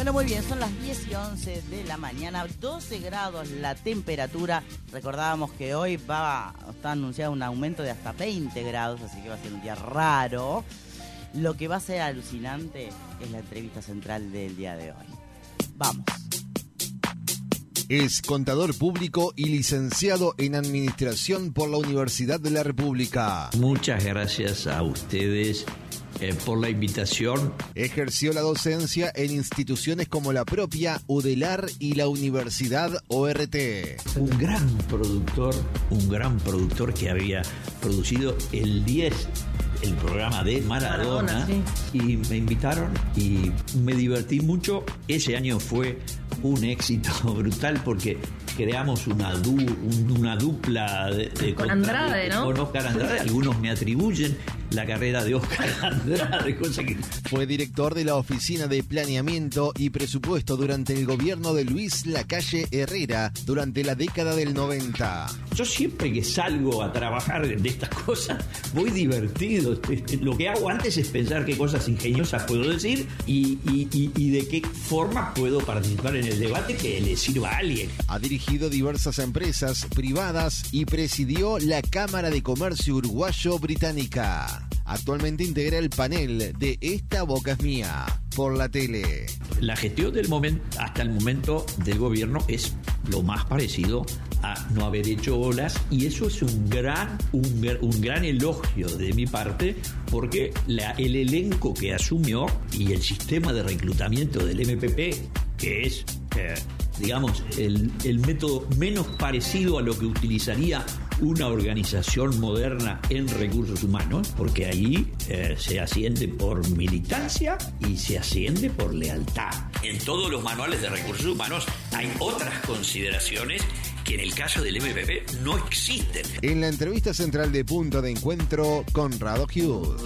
Bueno, muy bien, son las 10:11 de la mañana, 12 grados la temperatura. Recordábamos que hoy está anunciado un aumento de hasta 20 grados, así que va a ser un día raro. Lo que va a ser alucinante es la entrevista central del día de hoy. Vamos. Es contador público y licenciado en Administración por la Universidad de la República. Muchas gracias a ustedes por la invitación. Ejerció la docencia en instituciones como la propia UDELAR y la Universidad ORT. Un gran productor que había producido el programa de Maradona, sí. Y me invitaron y me divertí mucho. Ese año fue un éxito brutal porque creamos una dupla con Andrade, ¿no? Con Oscar Andrade. Algunos me atribuyen la carrera de Oscar Andrade, cosa que... Fue director de la Oficina de Planeamiento y Presupuesto durante el gobierno de Luis Lacalle Herrera durante la década del 90. Yo siempre que salgo a trabajar de estas cosas voy divertido. Lo que hago antes es pensar qué cosas ingeniosas puedo decir y de qué forma puedo participar en el debate que le sirva a alguien. Ha dirigido diversas empresas privadas y presidió la Cámara de Comercio Uruguayo Británica. Actualmente integra el panel de Esta Boca es Mía por la tele. La gestión del momento, hasta el momento del gobierno, es lo más parecido a no haber hecho olas, y eso es un gran elogio de mi parte, porque el elenco que asumió y el sistema de reclutamiento del MPP, que es digamos el método menos parecido a lo que utilizaría una organización moderna en recursos humanos, porque ahí se asciende por militancia y se asciende por lealtad. En todos los manuales de recursos humanos hay otras consideraciones que en el caso del MPP no existen. En la entrevista central de Punto de Encuentro, Conrado Hughes.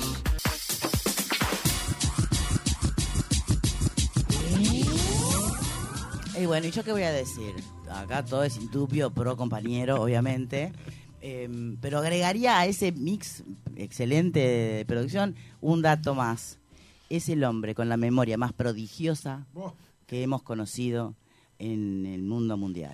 Y bueno, ¿y yo qué voy a decir? Acá todo es intupio, pro compañero, obviamente. Pero agregaría a ese mix excelente de producción un dato más. Es el hombre con la memoria más prodigiosa que hemos conocido en el mundo mundial.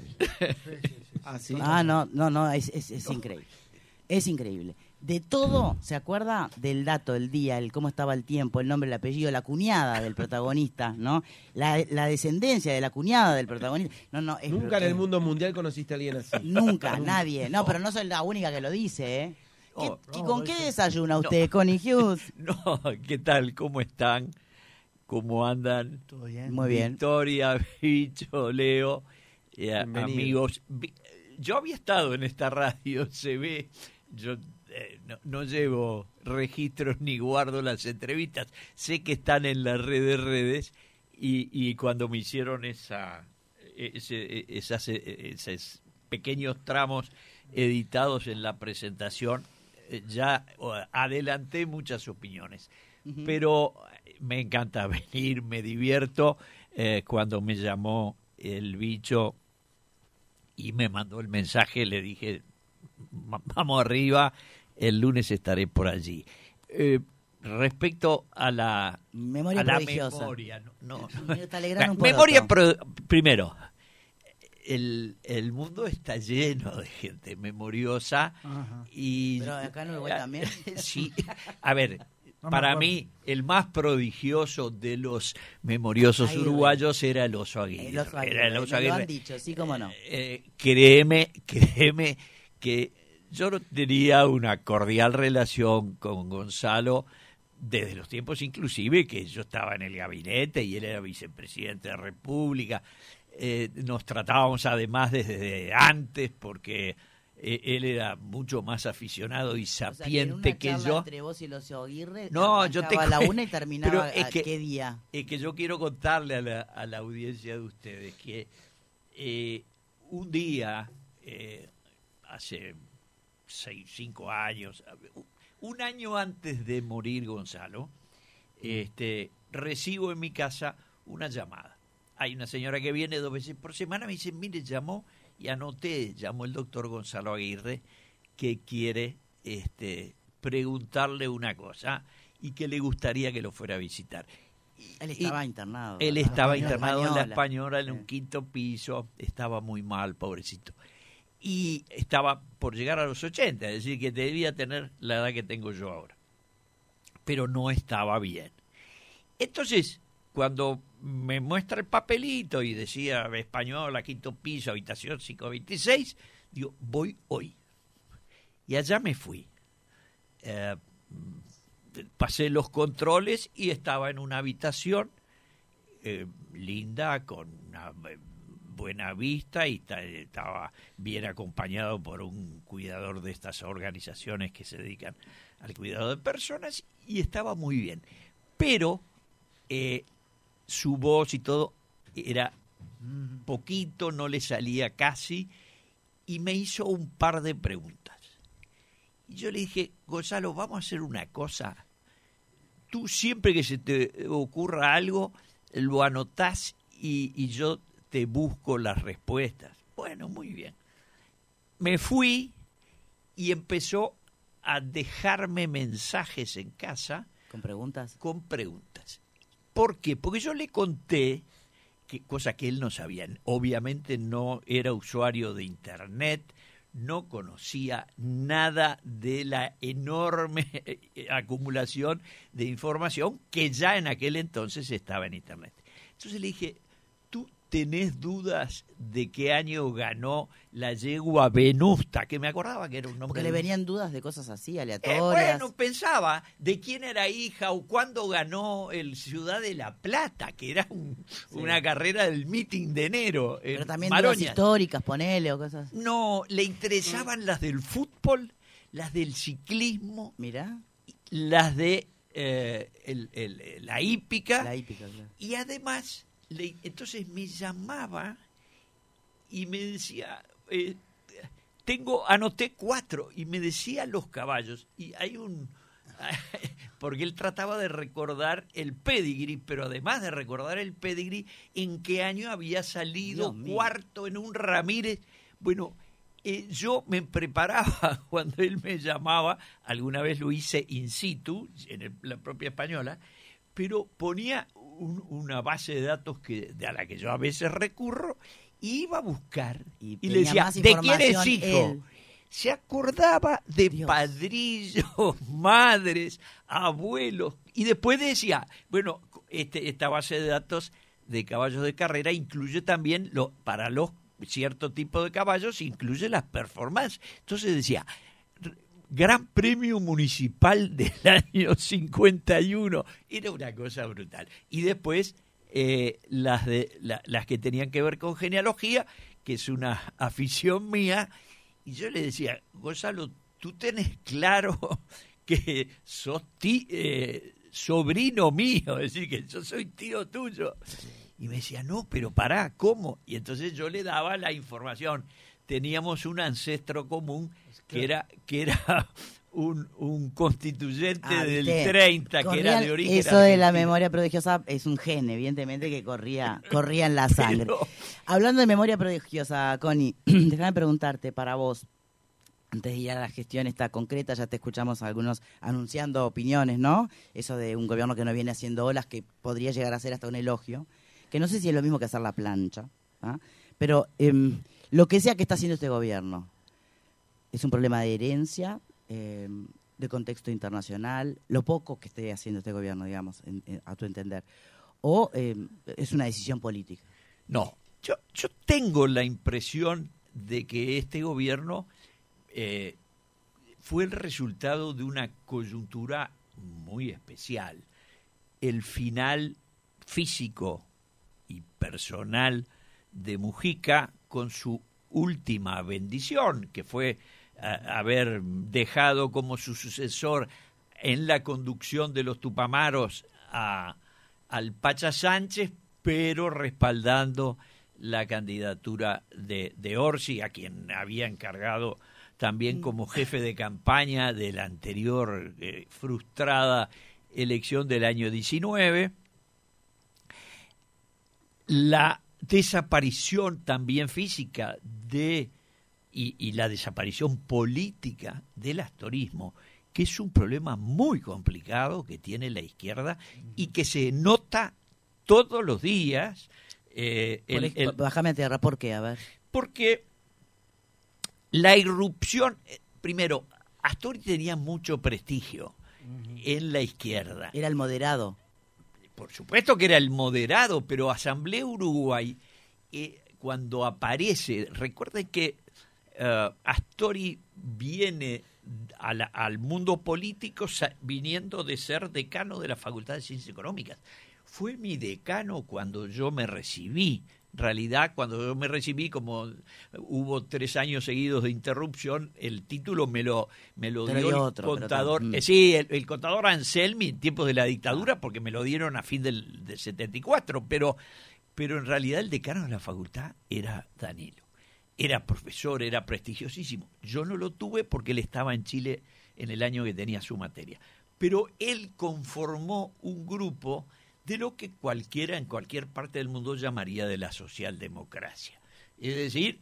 No, es increíble. Es increíble. De todo, ¿se acuerda? Del dato, el día, el cómo estaba el tiempo, el nombre, el apellido, la cuñada del protagonista, ¿no? La descendencia de la cuñada del protagonista. Nunca en el mundo mundial conociste a alguien así. Nunca, nadie. No, pero no soy la única que lo dice, ¿eh? ¿Con qué desayuna usted, Connie Hughes? No, ¿qué tal? ¿Cómo están? ¿Cómo andan? Todo bien. Muy bien. Victoria, Bicho, Leo, amigos. Yo había estado en esta radio, se ve, yo no llevo registros ni guardo las entrevistas, sé que están en las redes y cuando me hicieron esos pequeños tramos editados en la presentación, ya adelanté muchas opiniones. Pero me encanta venir, me divierto. Cuando me llamó el Bicho y me mandó el mensaje, le dije, vamos arriba, el lunes estaré por allí. Respecto a la memoria prodigiosa. Memoria, primero, el mundo está lleno de gente memoriosa. Ajá. Pero acá en Uruguay también. Sí, a ver, para mí el más prodigioso de los memoriosos uruguayos era el Oso Aguirre. El Oso Aguirre. Lo han dicho, sí, cómo no. Créeme que yo no tenía una cordial relación con Gonzalo desde los tiempos inclusive que yo estaba en el gabinete y él era vicepresidente de la República. Nos tratábamos además desde antes porque él era mucho más aficionado y sapiente que yo. Entre vos y el Oso Aguirre, no, yo te a la una y terminaba ¿qué día? Es que yo quiero contarle a la audiencia de ustedes que un día hace 5 años, un año antes de morir Gonzalo, recibo en mi casa una llamada. Hay una señora que viene 2 veces por semana, me dice, mire, llamó el doctor Gonzalo Aguirre, que quiere preguntarle una cosa y que le gustaría que lo fuera a visitar. Él estaba internado. Él ¿verdad? estaba internado en la Española, en Sí. un quinto piso, estaba muy mal, pobrecito. Y estaba por llegar a los 80, es decir, que debía tener la edad que tengo yo ahora. Pero no estaba bien. Entonces, cuando me muestra el papelito y decía Española, quinto piso, habitación 526, digo, voy hoy. Y allá me fui. Pasé los controles y estaba en una habitación linda, con una buena vista, y estaba bien acompañado por un cuidador de estas organizaciones que se dedican al cuidado de personas, y estaba muy bien. Pero su voz y todo era poquito, no le salía casi, y me hizo un par de preguntas. Y yo le dije, Gonzalo, vamos a hacer una cosa. Tú siempre que se te ocurra algo, lo anotás y yo te busco las respuestas. Bueno, muy bien. Me fui y empezó a dejarme mensajes en casa. ¿Con preguntas? Con preguntas. ¿Por qué? Porque yo le conté, cosa que él no sabía. Obviamente no era usuario de Internet, no conocía nada de la enorme acumulación de información que ya en aquel entonces estaba en Internet. Entonces le dije, ¿tú tenés dudas de qué año ganó la yegua Venusta? Que me acordaba que era un nombre. Porque le venían dudas de cosas así, aleatorias. Bueno, pensaba de quién era hija o cuándo ganó el Ciudad de La Plata, que era una carrera del meeting de enero. Pero también Maroñas. dudas históricas, ponele, o cosas. No, le interesaban las del fútbol, las del ciclismo, Mirá. las de la hípica. La hípica, claro. Y además, entonces me llamaba y me decía, anoté 4, y me decía los caballos. Y hay porque él trataba de recordar el pedigree, pero además de recordar el pedigree, en qué año había salido cuarto en un Ramírez. Bueno, yo me preparaba cuando él me llamaba, alguna vez lo hice in situ, en la propia Española, pero ponía una base de datos a la que yo a veces recurro, y iba a buscar, y le decía, ¿de quién es hijo? Él. Se acordaba de Dios. Padrillos, madres, abuelos, y después decía, bueno, esta base de datos de caballos de carrera incluye también, para los cierto tipo de caballos, incluye las performances. Entonces decía, Gran Premio Municipal del año 51, era una cosa brutal. Y después las que tenían que ver con genealogía, que es una afición mía, y yo le decía, Gonzalo, ¿tú tenés claro que sos sobrino mío? Es decir, que yo soy tío tuyo. Y me decía, no, pero pará, ¿cómo? Y entonces yo le daba la información. Teníamos un ancestro común que era un constituyente del 30, que era de origen eso de la argentino. memoria prodigiosa es un gen, evidentemente, que corría en la sangre. Hablando de memoria prodigiosa, Connie, déjame preguntarte, para vos, antes de ir a la gestión esta concreta, ya te escuchamos algunos anunciando opiniones, ¿no? Eso de un gobierno que no viene haciendo olas, que podría llegar a ser hasta un elogio, que no sé si es lo mismo que hacer la plancha, ¿ah? Pero lo que sea que está haciendo este gobierno, es un problema de herencia, de contexto internacional, lo poco que esté haciendo este gobierno, digamos, a tu entender, o es una decisión política. No, yo tengo la impresión de que este gobierno fue el resultado de una coyuntura muy especial. El final físico y personal de Mujica, con su última bendición, que fue haber dejado como su sucesor en la conducción de los Tupamaros al Pacha Sánchez, pero respaldando la candidatura de Orsi, a quien había encargado también como jefe de campaña de la anterior frustrada elección del año 19. La desaparición también física y la desaparición política del astorismo, que es un problema muy complicado que tiene la izquierda y que se nota todos los días. Bájame a tierra, ¿por qué? A ver. Porque la irrupción, primero, Astori tenía mucho prestigio en la izquierda. Era el moderado. Por supuesto que era el moderado, pero Asamblea Uruguay, cuando aparece, recuerden que Astori viene al mundo político viniendo de ser decano de la Facultad de Ciencias Económicas. Fue mi decano cuando yo me recibí. En realidad, cuando yo me recibí, como hubo 3 años seguidos de interrupción, el título me lo dio el contador. El contador Anselmi en tiempos de la dictadura, porque me lo dieron a fin del 74, pero en realidad el decano de la facultad era Danilo. Era profesor, era prestigiosísimo. Yo no lo tuve porque él estaba en Chile en el año que tenía su materia. Pero él conformó un grupo de lo que cualquiera en cualquier parte del mundo llamaría de la socialdemocracia. Es decir,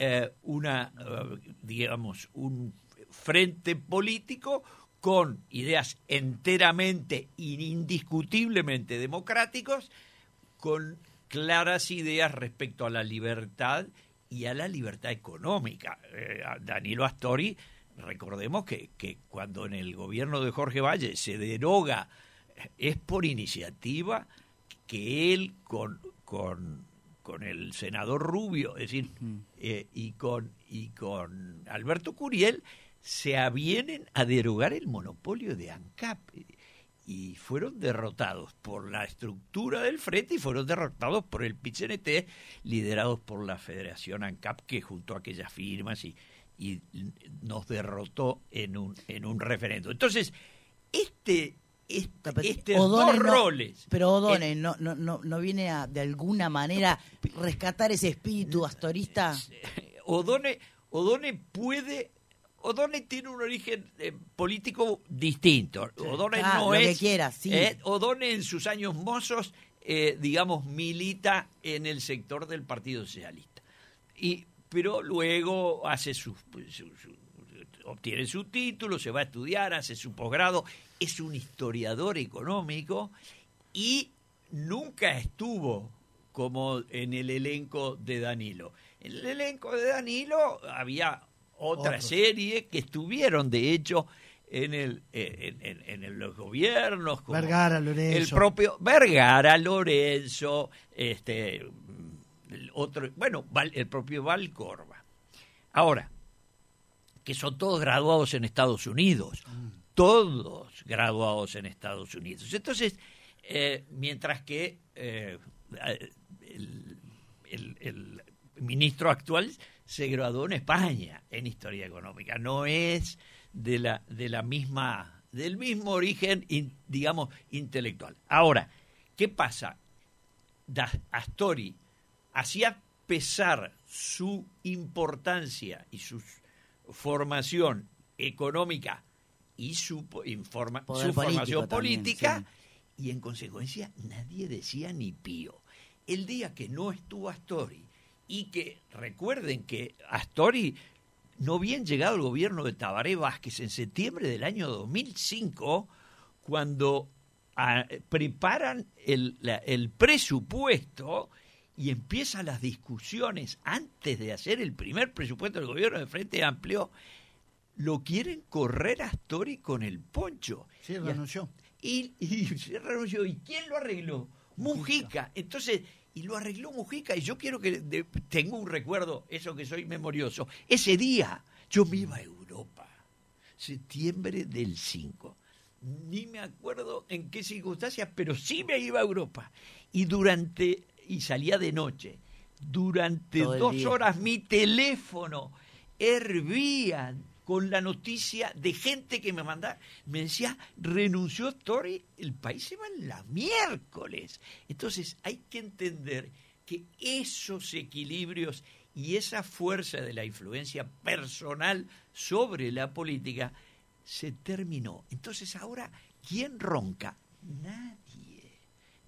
un frente político con ideas enteramente e indiscutiblemente democráticos, con claras ideas respecto a la libertad y a la libertad económica. Danilo Astori, recordemos que cuando en el gobierno de Jorge Valle se deroga, es por iniciativa que él con el senador Rubio, es decir, y con Alberto Curiel, se avienen a derogar el monopolio de ANCAP y fueron derrotados por la estructura del frente y fueron derrotados por el PIT-CNT, liderados por la Federación ANCAP, que juntó aquellas firmas y nos derrotó en un referendo. Entonces, dos roles. Pero O'Donnell no viene a, de alguna manera, rescatar ese espíritu astorista. O'Donnell tiene un origen político distinto. O'Donnell no es. Lo que quiera, sí. O'Donnell en sus años mozos, milita en el sector del Partido Socialista. Pero luego hace obtiene su título, se va a estudiar, hace su posgrado, es un historiador económico y nunca estuvo como en el elenco de Danilo. En el elenco de Danilo había otra serie que estuvieron, de hecho, en los gobiernos, como Vergara, Lorenzo. El propio Vergara, Lorenzo, el propio Valcorba. Ahora, que son todos graduados en Estados Unidos, todos graduados en Estados Unidos. Entonces, mientras que el ministro actual se graduó en España en Historia Económica, no es del mismo origen, digamos, intelectual. Ahora, ¿qué pasa? Astori hacía pesar su importancia y su formación económica y su formación política también, sí. Y en consecuencia nadie decía ni pío. El día que no estuvo Astori, y que recuerden que Astori no bien llegado al gobierno de Tabaré Vázquez en septiembre del año 2005, cuando preparan el presupuesto y empiezan las discusiones antes de hacer el primer presupuesto del gobierno de Frente Amplio, lo quieren correr a Astori con el poncho. Sí, renunció. Y se renunció. ¿Y quién lo arregló? Mujica. Entonces, y lo arregló Mujica. Y yo quiero que tengo un recuerdo, eso que soy memorioso. Ese día yo me iba a Europa, septiembre del 5. Ni me acuerdo en qué circunstancias, pero sí me iba a Europa. Y salía de noche. Durante 2 horas mi teléfono hervía con la noticia de gente que me decía, renunció Astori, el país se va la miércoles. Entonces hay que entender que esos equilibrios y esa fuerza de la influencia personal sobre la política se terminó. Entonces ahora, ¿quién ronca?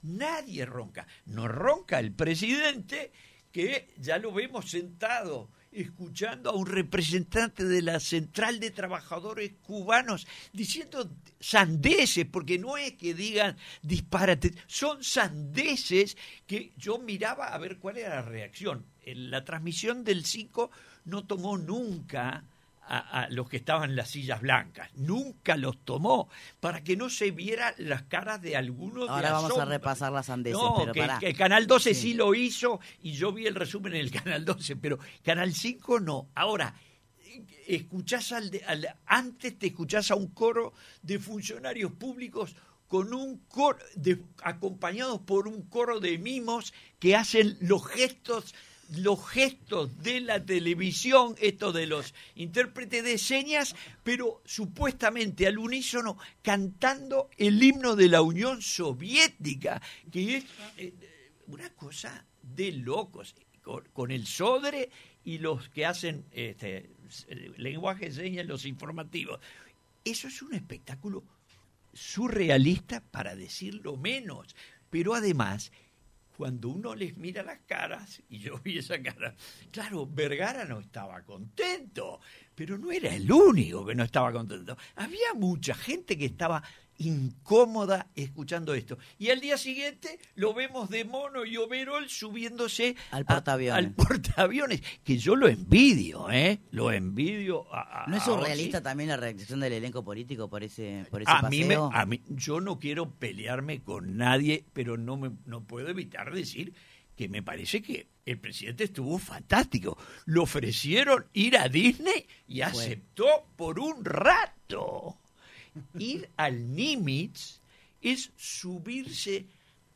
Nadie ronca. No ronca el presidente, que ya lo vemos sentado escuchando a un representante de la Central de Trabajadores Cubanos diciendo sandeces, porque no es que digan disparates, son sandeces que yo miraba a ver cuál era la reacción. En la transmisión del 5 no tomó nunca a los que estaban en las sillas blancas, nunca los tomó, para que no se viera las caras de algunos. Ahora vamos a repasar las sandeces, no, pero que el Canal 12 sí lo hizo, y yo vi el resumen en el Canal 12, pero Canal 5 no. Ahora, escuchás antes te escuchás a un coro de funcionarios públicos con un coro acompañados por un coro de mimos que hacen los gestos de la televisión, esto de los intérpretes de señas, pero supuestamente al unísono cantando el himno de la Unión Soviética, que es una cosa de locos, con el Sodre y los que hacen lenguaje de señas, los informativos. Eso es un espectáculo surrealista, para decirlo menos, pero además, cuando uno les mira las caras, y yo vi esa cara, claro, Vergara no estaba contento, pero no era el único que no estaba contento. Había mucha gente que estaba incómoda escuchando esto. Y al día siguiente lo vemos de Mono y Overol subiéndose al portaaviones, que yo lo envidio, Lo envidio. ¿No es surrealista también la reacción del elenco político por ese a paseo? mí, yo no quiero pelearme con nadie, pero no puedo evitar decir que me parece que el presidente estuvo fantástico. Le ofrecieron ir a Disney y aceptó por un rato. Ir al Nimitz es subirse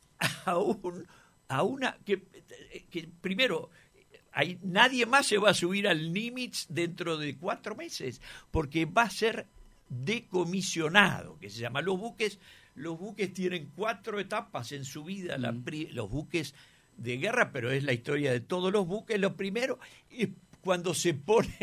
a una que primero nadie más se va a subir al Nimitz dentro de 4 meses, porque va a ser decomisionado, que se llama. Los buques tienen 4 etapas en su vida, los buques de guerra, pero es la historia de todos los buques. Lo primero es cuando se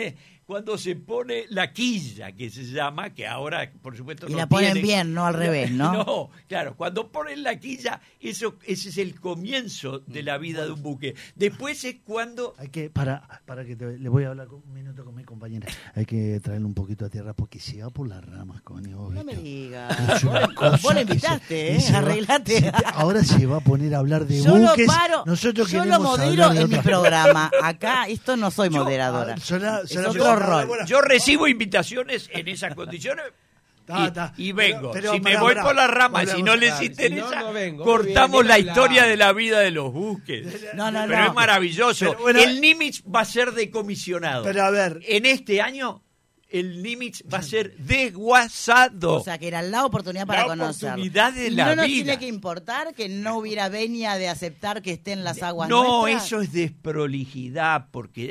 pone la quilla, que se llama, que ahora, por supuesto, y la ponen bien, no al revés, ¿no? No, claro, cuando ponen la quilla, ese es el comienzo de la vida de un buque. Después es cuando... Hay que, para que le voy a hablar un minuto con mi compañera, hay que traerle un poquito a tierra, porque se va por las ramas, coño. No me digas. Vos le invitaste, arreglate. Ahora se va a poner a hablar de buques. Nosotros yo lo modero en mi programa. Acá, esto no soy moderadora. Es otro rol. Yo recibo invitaciones en esas condiciones y vengo. Pero, si me voy por las ramas, si no les interesa, cortamos la historia de la vida de los buques. Pero es maravilloso. Pero el Nimitz va a ser decomisionado. Pero a ver, en este año el Nimitz va a ser desguazado. O sea, que era la oportunidad para conocerlo. Oportunidad de la vida. ¿No nos vida. tiene que importar que no hubiera venia de aceptar que esté en las aguas nuestras? No, eso es desprolijidad, porque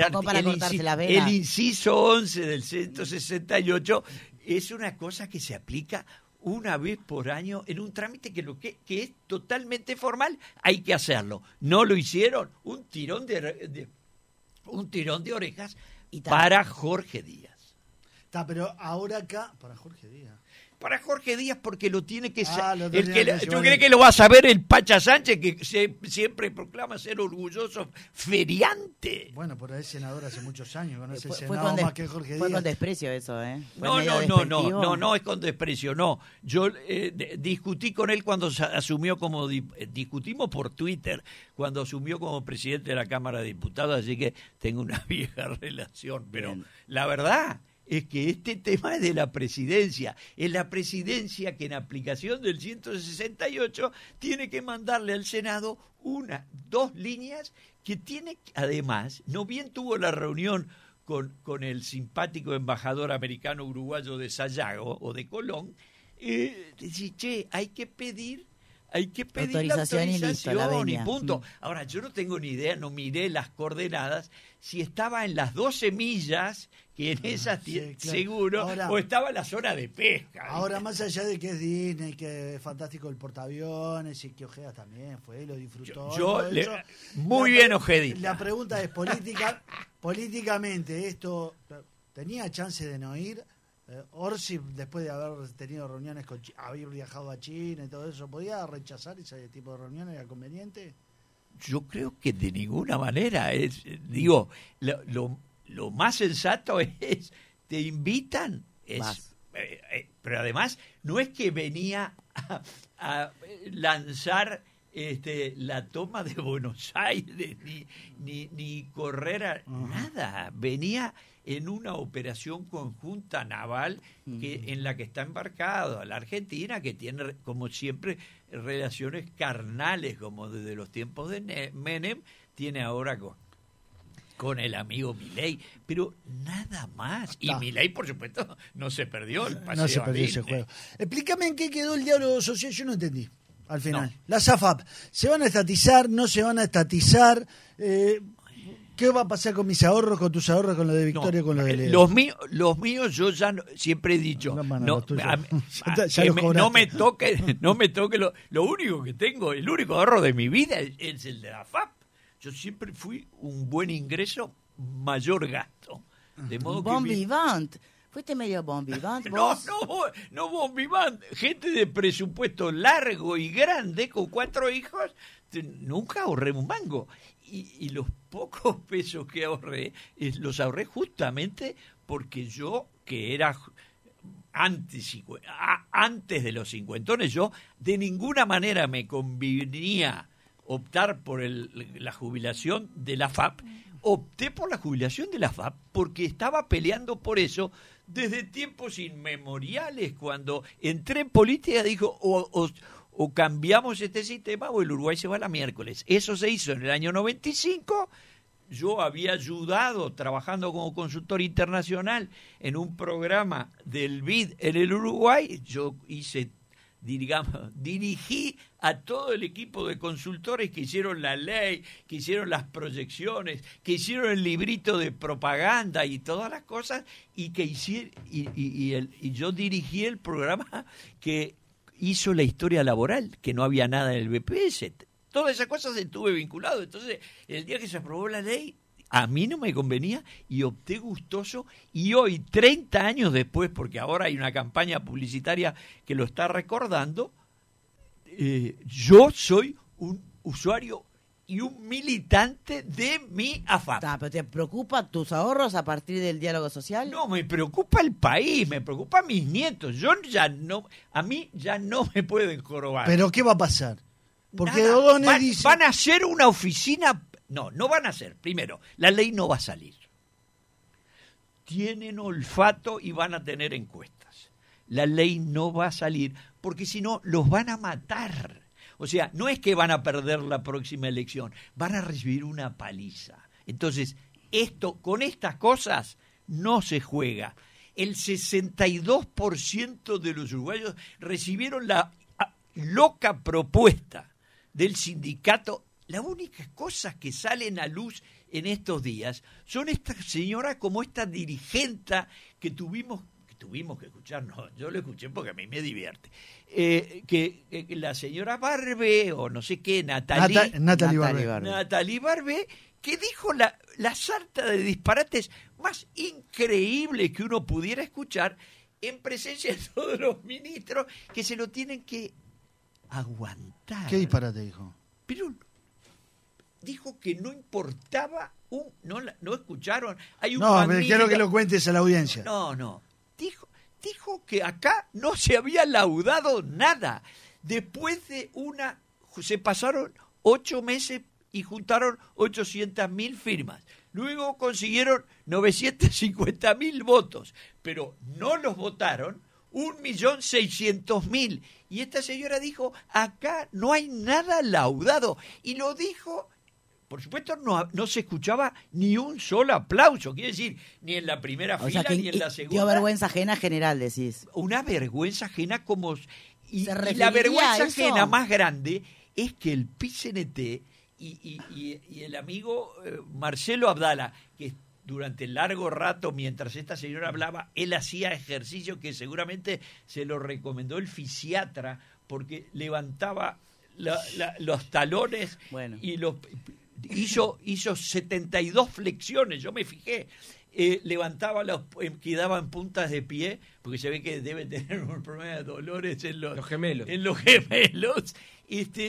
el inciso 11 del 168 es una cosa que se aplica una vez por año en un trámite que es totalmente formal. Hay que hacerlo. No lo hicieron. Un tirón de orejas para Jorge Díaz. Pero ahora acá, para Jorge Díaz. Para Jorge Díaz, porque lo tiene que saber. ¿Tú crees que lo va a saber el Pacha Sánchez, que siempre proclama ser orgulloso feriante? Bueno, pero es senador hace muchos años, conoce el Senado más que Jorge Díaz. Fue con desprecio eso, No es con desprecio, no. Yo discutí con él cuando asumió discutimos por Twitter, cuando asumió como presidente de la Cámara de Diputados, así que tengo una vieja relación, pero la verdad es que este tema es de la presidencia. Es la presidencia que en aplicación del 168 tiene que mandarle al Senado 2 líneas que tiene, además, no bien tuvo la reunión con el simpático embajador americano uruguayo de Sayago o de Colón, dice, che, hay que pedir la autorización y punto. Ahora, yo no tengo ni idea, no miré las coordenadas, si estaba en las 12 millas, que en esas seguro, ahora, o estaba en la zona de pesca. Ahora, más allá de que es Disney, que es fantástico el portaaviones, y que Ojeda también fue, lo disfrutó. Muy bien, Ojeda. La pregunta es, políticamente, ¿esto tenía chance de no ir? Orsi, después de haber tenido reuniones haber viajado a China y todo eso, ¿podía rechazar ese tipo de reuniones? ¿Era conveniente? Yo creo que de ninguna manera. Digo, lo más sensato es, te invitan, pero además no es que venía a lanzar la toma de Buenos Aires, ni correr nada. Venía en una operación conjunta naval en la que está embarcado la Argentina, que tiene, como siempre, relaciones carnales, como desde los tiempos de Menem, tiene ahora con el amigo Milei, pero nada más. Y Milei, por supuesto, no se perdió el paseo. No se perdió ese juego. Explícame en qué quedó el diálogo social, yo no entendí. Al final, las AFAP, ¿se van a estatizar? ¿No se van a estatizar? ¿Qué va a pasar con mis ahorros, con tus ahorros, con lo de Victoria, con lo de Leo? Los míos yo ya siempre he dicho, no me toque lo único que tengo, el único ahorro de mi vida es el de la AFAP. Yo siempre fui un buen ingreso, mayor gasto. De modo Bon vivant. ¿Fuiste medio bon vivant vos? No bon vivant. Gente de presupuesto largo y grande, con 4 hijos, nunca ahorré un mango. Y los pocos pesos que ahorré, los ahorré justamente porque yo, que era antes de los cincuentones, yo de ninguna manera me convenía optar por la jubilación de la FAP. Opté por la jubilación de la FAP porque estaba peleando por eso desde tiempos inmemoriales. Cuando entré en política dijo o cambiamos este sistema o el Uruguay se va a la miércoles. Eso se hizo en el año 95. Yo había ayudado trabajando como consultor internacional en un programa del BID en el Uruguay. Yo dirigí a todo el equipo de consultores que hicieron la ley, que hicieron las proyecciones, que hicieron el librito de propaganda y todas las cosas, y yo dirigí el programa que hizo la historia laboral, que no había nada en el BPS. Todas esas cosas estuve vinculado. Entonces, el día que se aprobó la ley, a mí no me convenía y opté gustoso, y hoy, 30 años después, porque ahora hay una campaña publicitaria que lo está recordando, yo soy un usuario y un militante de mi AFAP. ¿Pero te preocupan tus ahorros a partir del diálogo social? No, me preocupa el país, me preocupa mis nietos. A mí ya no me pueden jorobar. ¿Pero qué va a pasar? Porque van a hacer una oficina. No van a hacer. Primero, la ley no va a salir. Tienen olfato y van a tener encuestas. La ley no va a salir porque si no los van a matar. O sea, no es que van a perder la próxima elección, van a recibir una paliza. Entonces, con estas cosas no se juega. El 62% de los uruguayos recibieron la loca propuesta del sindicato. Las únicas cosas que salen a luz en estos días son esta señora como esta dirigenta que tuvimos que escuchar. No, yo lo escuché porque a mí me divierte. Que la señora Barbe, o no sé qué, Natalie Barbe, que dijo la sarta de disparates más increíbles que uno pudiera escuchar en presencia de todos los ministros, que se lo tienen que aguantar. ¿Qué disparate dijo? Pero dijo que no importaba no escucharon. Hay un pero quiero que lo cuentes a la audiencia. No. Dijo que acá no se había laudado nada. Después de se pasaron 8 meses y juntaron 800.000 firmas. Luego consiguieron 950.000 votos, pero no los votaron 1.600.000. Y esta señora dijo, acá no hay nada laudado. Y lo dijo, por supuesto, no se escuchaba ni un solo aplauso. Quiere decir, ni en la primera fila ni en la segunda. Dio vergüenza ajena general, decís. Una vergüenza ajena como... Y la vergüenza ajena más grande es que el PCNT y el amigo Marcelo Abdala, que durante largo rato, mientras esta señora hablaba, él hacía ejercicio que seguramente se lo recomendó el fisiatra, porque levantaba los talones y hizo 72 flexiones, yo me fijé. Levantaba quedaban puntas de pie, porque se ve que debe tener un problema de dolores en los gemelos.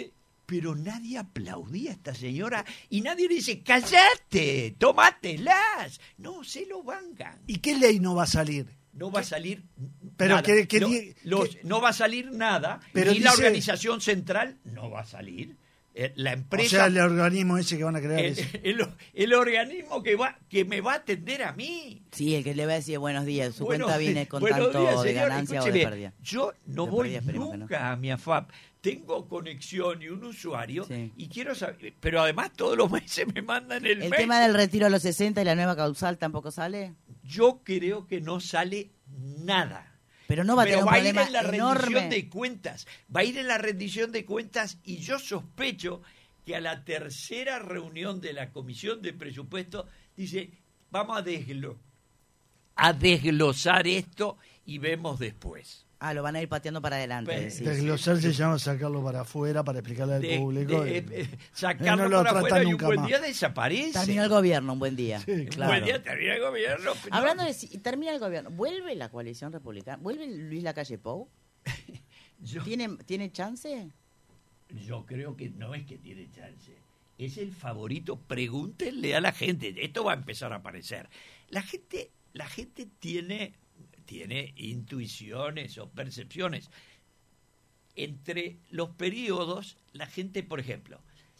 Pero nadie aplaudía a esta señora y nadie le dice, ¡cállate! ¡Tómatelas! No, se lo bancan. ¿Y qué ley no va a salir? No va a salir pero nada. No va a salir nada, pero y la organización central no va a salir. La empresa, o sea, el organismo ese que van a crear. El organismo que me va a atender a mí. Sí, el que le va a decir buenos días, su Bueno, cuenta viene con buenos tanto días, de señor, ganancia o de escúcheme, pérdida. yo no De voy pérdida, esperemos que nunca a mi AFAP. Tengo conexión y un usuario Sí. y quiero saber, pero además todos los meses me mandan el ¿El mail. tema del retiro a los 60 y la nueva causal tampoco sale? Yo creo que no sale nada. Pero no va a tener un va a ir problema en la enorme. rendición de cuentas. Va a ir en la rendición de cuentas y yo sospecho que a la tercera reunión de la Comisión de Presupuesto dice, vamos a desglosar esto y vemos después. Ah, lo van a ir pateando para adelante. Pero- Sí, Desglosar se llama sacarlo para afuera para explicarle al público. Sacarlo no lo para tratan afuera y un nunca buen más. día desaparece. Terminó el gobierno, un buen día. Sí, Un claro. buen día termina el gobierno. pero Hablando no. de si termina el gobierno, ¿vuelve la coalición republicana? ¿Vuelve Luis Lacalle Pou? Yo ¿Tiene chance? creo que no es que tiene chance. Es el favorito. Pregúntenle a la gente. Esto va a empezar a aparecer. La gente tiene intuiciones o percepciones. Entre los periodos, la gente, por ejemplo,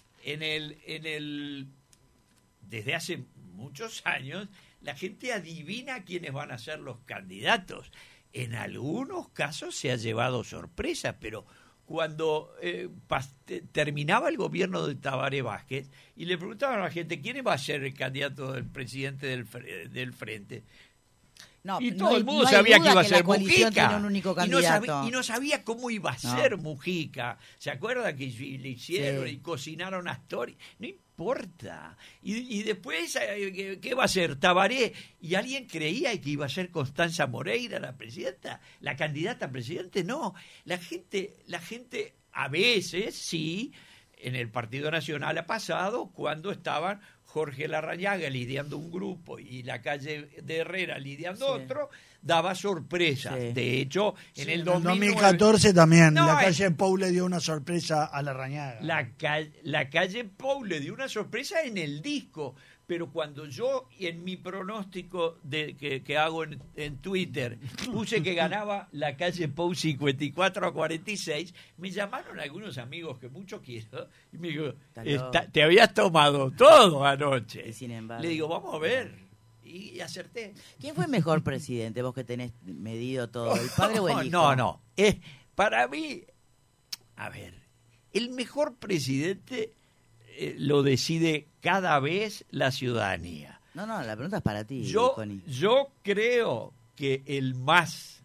desde hace muchos años, la gente adivina quiénes van a ser los candidatos. En algunos casos se ha llevado sorpresa, pero cuando terminaba el gobierno de Tabaré Vázquez y le preguntaban a la gente quién va a ser el candidato del presidente del Frente, No, y no todo hay- el mundo no hay sabía duda que iba a la ser coalición Mujica. tiene un único Y candidato. no sabía cómo iba a ser Mujica. ¿Se acuerda que le hicieron Sí. y cocinaron a Astori? No importa. Y después, ¿qué va a ser? Tabaré. ¿Y alguien creía que iba a ser Constanza Moreira la presidenta? ¿La candidata a presidente? No. La gente a veces, sí, en el Partido Nacional ha pasado cuando estaban Jorge Larrañaga lidiando un grupo y la calle de Herrera lidiando otro, daba sorpresas. Sí. De hecho, en el 2014 también, No, la calle Pou le dio una sorpresa a la Rañaga. La calle Pou le dio una sorpresa en el disco, pero cuando yo en mi pronóstico que hago en Twitter puse que ganaba la calle Pou 54-46, me llamaron algunos amigos que mucho quiero y me dijo, te habías tomado todo anoche. Y sin embargo. Le digo, vamos a ver. Y acerté. ¿Quién fue mejor presidente? Vos que tenés medido todo, ¿el padre o el hijo? No. Para mí, a ver, el mejor presidente lo decide cada vez la ciudadanía. No, la pregunta es para ti, Connie. Yo creo que el más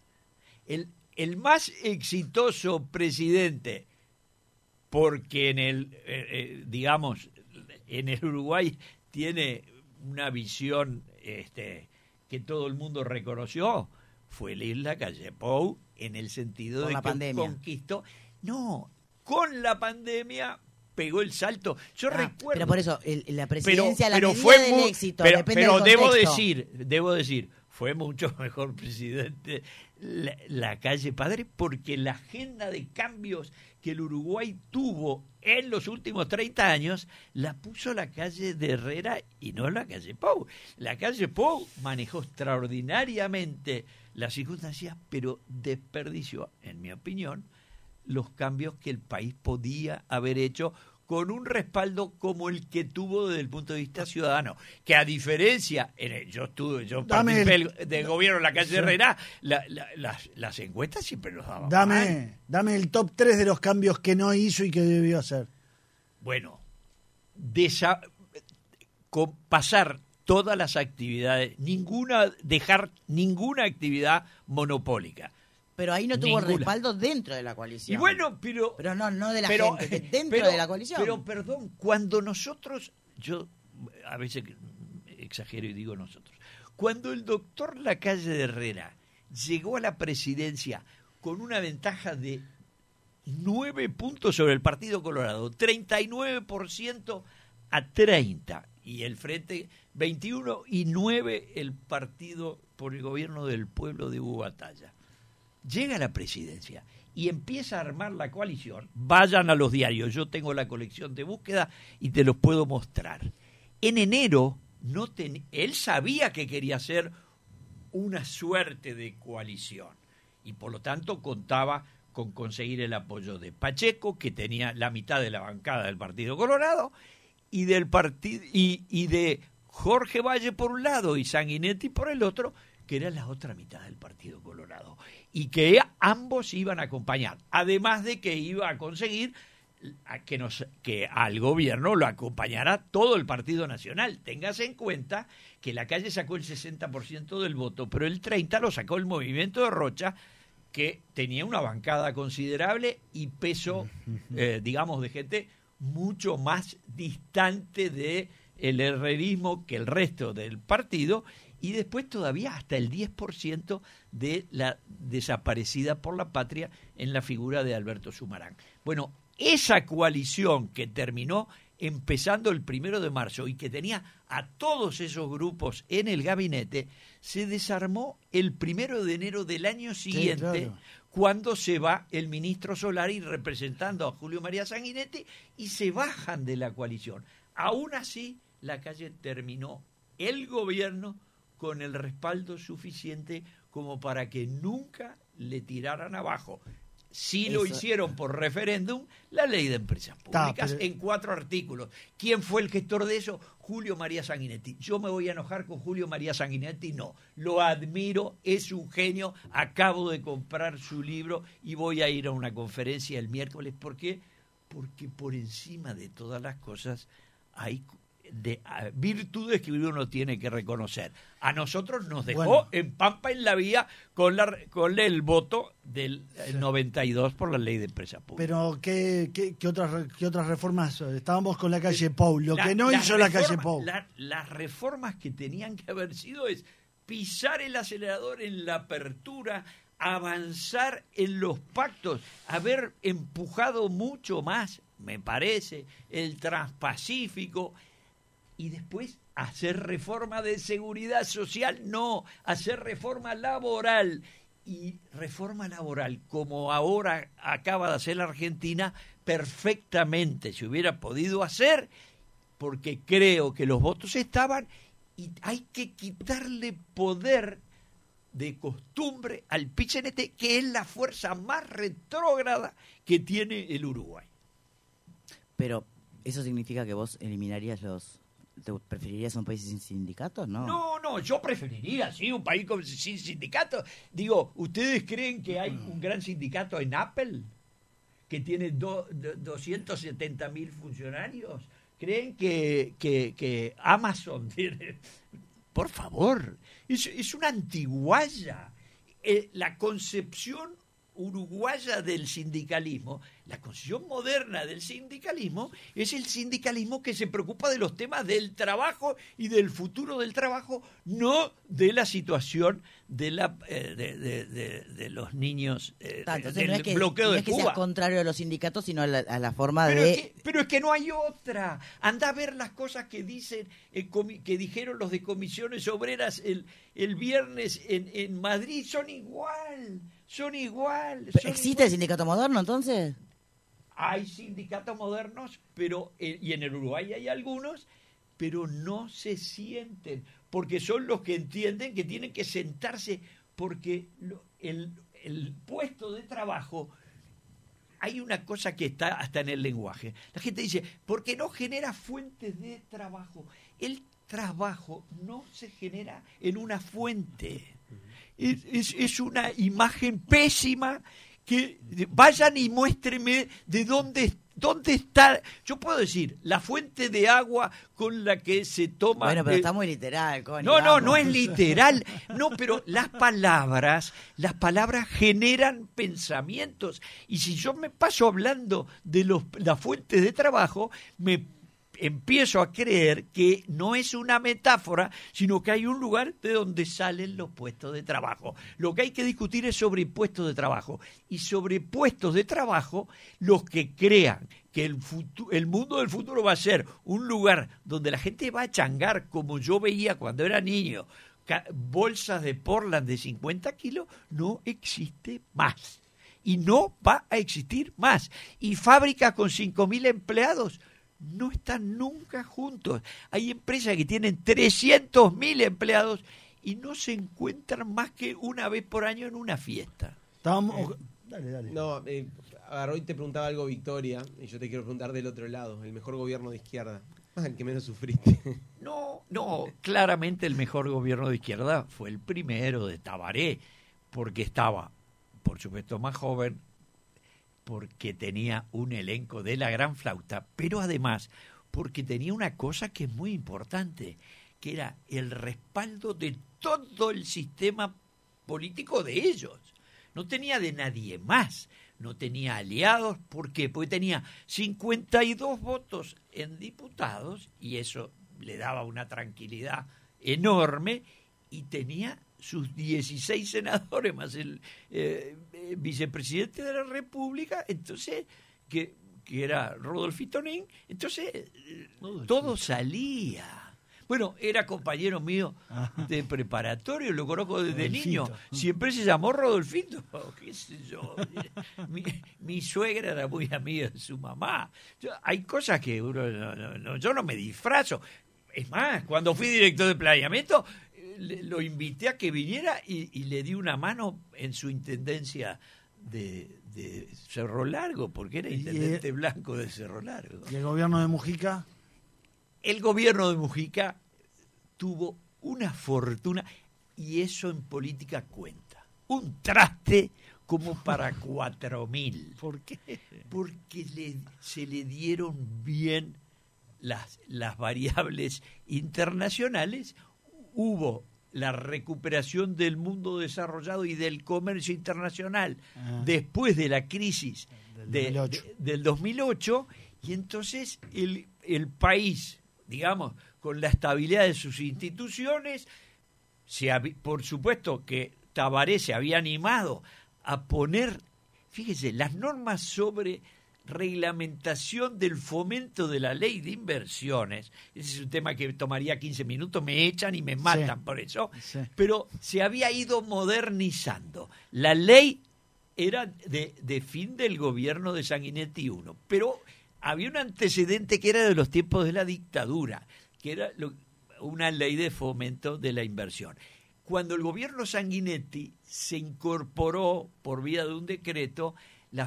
exitoso presidente, porque digamos, en el Uruguay tiene una visión que todo el mundo reconoció, fue Luis Lacalle Pou, en el sentido Con de la que pandemia. conquistó. No, con la pandemia pegó el salto. Yo recuerdo. Pero por eso, la presidencia, la medida fue del muy- éxito, pero depende del debo contexto. decir, fue mucho mejor presidente la calle Padre, porque la agenda de cambios que el Uruguay tuvo en los últimos 30 años la puso la calle de Herrera y no la calle Pou. La calle Pou manejó extraordinariamente las circunstancias, pero desperdició, en mi opinión, los cambios que el país podía haber hecho con un respaldo como el que tuvo desde el punto de vista ciudadano, que a diferencia, yo participé del gobierno en la calle Herrera, las encuestas siempre nos daban mal. Dame el top 3 de los cambios que no hizo y que debió hacer. Bueno, pasar todas las actividades, dejar ninguna actividad monopólica. Pero ahí no tuvo Ninguna. respaldo dentro de la coalición. Y bueno, pero no de la gente, que dentro de la coalición. Pero perdón, cuando nosotros, yo a veces exagero y digo nosotros, cuando el doctor Lacalle de Herrera llegó a la presidencia con una ventaja de 9 puntos sobre el Partido Colorado, 39% a 30, y el Frente 21 y 9 el Partido por el Gobierno del Pueblo de Hugo Batalla. llega a la presidencia y empieza a armar la coalición. Vayan a los diarios, yo tengo la colección de búsqueda y te los puedo mostrar. En enero, él sabía que quería hacer una suerte de coalición y por lo tanto contaba con conseguir el apoyo de Pacheco, que tenía la mitad de la bancada del Partido Colorado, y del partido y de Jorge Valle por un lado y Sanguinetti por el otro, que era la otra mitad del Partido Colorado, y que ambos iban a acompañar, además de que iba a conseguir que al gobierno lo acompañara todo el Partido Nacional. Téngase en cuenta que la calle sacó el 60% del voto, pero el 30% lo sacó el movimiento de Rocha, que tenía una bancada considerable y peso, digamos, de gente mucho más distante de el herrerismo que el resto del partido, y después todavía hasta el 10% de la desaparecida por la patria en la figura de Alberto Sumarán. Bueno, esa coalición que terminó empezando el 1 de marzo y que tenía a todos esos grupos en el gabinete, se desarmó el 1 de enero del año siguiente, sí, claro, cuando se va el ministro Solari representando a Julio María Sanguinetti y se bajan de la coalición. Aún así, la calle terminó el gobierno con el respaldo suficiente como para que nunca le tiraran abajo. Sí lo hicieron por referéndum, la ley de empresas públicas, en 4 artículos. ¿Quién fue el gestor de eso? Julio María Sanguinetti. ¿Yo me voy a enojar con Julio María Sanguinetti? No, lo admiro, es un genio, acabo de comprar su libro y voy a ir a una conferencia el miércoles. ¿Por qué? Porque por encima de todas las cosas hay virtudes que uno tiene que reconocer. A nosotros nos dejó en pampa en la vía con el voto del 92 por la ley de empresas públicas. Pero ¿qué otras reformas? Estábamos con la calle Pou, lo que no hizo la calle Pou. Las reformas que tenían que haber sido es pisar el acelerador en la apertura, avanzar en los pactos, haber empujado mucho más, me parece, el Transpacífico, y después hacer reforma de seguridad social, no, hacer reforma laboral. Y reforma laboral, como ahora acaba de hacer la Argentina, perfectamente se hubiera podido hacer, porque creo que los votos estaban, y hay que quitarle poder de costumbre al PIT-CNT, que es la fuerza más retrógrada que tiene el Uruguay. Pero, ¿eso significa que vos eliminarías ¿te preferirías un país sin sindicatos? No, yo preferiría, sí, un país sin sindicatos. Digo, ¿ustedes creen que hay un gran sindicato en Apple? Que tiene 270.000 funcionarios. ¿Creen que Amazon tiene...? Por favor, es una antiguaya. La concepción uruguaya del sindicalismo, la concepción moderna del sindicalismo, es el sindicalismo que se preocupa de los temas del trabajo y del futuro del trabajo, no de la situación de los niños, del bloqueo de Cuba. No es que sea contrario a los sindicatos, sino a la forma Pero es que no hay otra. Anda a ver las cosas que dicen, que dijeron los de Comisiones Obreras el viernes en Madrid, son igual. ¿Existe el sindicato moderno, entonces? Hay sindicatos modernos, pero y en el Uruguay hay algunos, pero no se sienten, porque son los que entienden que tienen que sentarse, porque el puesto de trabajo, hay una cosa que está hasta en el lenguaje. La gente dice, porque no genera fuentes de trabajo. El trabajo no se genera en una fuente. Es una imagen pésima, que vayan y muéstrenme de dónde está. Yo puedo decir, la fuente de agua con la que se toma... Bueno, pero está muy literal, coño. No es literal. No, pero las palabras generan pensamientos. Y si yo me paso hablando de las fuentes de trabajo, me empiezo a creer que no es una metáfora, sino que hay un lugar de donde salen los puestos de trabajo. Lo que hay que discutir es sobre puestos de trabajo. Y sobre puestos de trabajo, los que crean que el mundo del futuro va a ser un lugar donde la gente va a changar, como yo veía cuando era niño, bolsas de Portland de 50 kilos, no existe más. Y no va a existir más. Y fábricas con 5.000 empleados no están nunca juntos. Hay empresas que tienen 300.000 empleados y no se encuentran más que una vez por año en una fiesta. Dale. No, agarró y te preguntaba algo Victoria, y yo te quiero preguntar del otro lado, el mejor gobierno de izquierda. El que menos sufriste. No, claramente el mejor gobierno de izquierda fue el primero de Tabaré, porque estaba, por supuesto, más joven, porque tenía un elenco de la gran flauta, pero además porque tenía una cosa que es muy importante, que era el respaldo de todo el sistema político de ellos. No tenía de nadie más, no tenía aliados. ¿Por qué? Porque tenía 52 votos en diputados, y eso le daba una tranquilidad enorme, y tenía sus 16 senadores más el vicepresidente de la República, entonces que era Rodolfito Nin, entonces todo salía. Bueno, era compañero mío de preparatorio, lo conozco desde niño. Siempre se llamó Rodolfito, qué sé yo. Mi suegra era muy amiga de su mamá. Hay cosas que yo no me disfrazo. Es más, cuando fui director de planeamiento, lo invité a que viniera y le di una mano en su intendencia de Cerro Largo, porque era intendente blanco de Cerro Largo. ¿Y el gobierno de Mujica? El gobierno de Mujica tuvo una fortuna, y eso en política cuenta. Un traste como para 4.000. ¿Por qué? Porque se le dieron bien las variables internacionales. Hubo la recuperación del mundo desarrollado y del comercio internacional después de la crisis del 2008, y entonces el país, digamos, con la estabilidad de sus instituciones, por supuesto que Tabaré se había animado a poner, fíjese, las normas sobre reglamentación del fomento de la ley de inversiones. Ese es un tema que tomaría 15 minutos, me echan y me matan por eso, pero se había ido modernizando. La ley era de fin del gobierno de Sanguinetti I, pero había un antecedente que era de los tiempos de la dictadura, que era una ley de fomento de la inversión. Cuando el gobierno Sanguinetti se incorporó por vía de un decreto la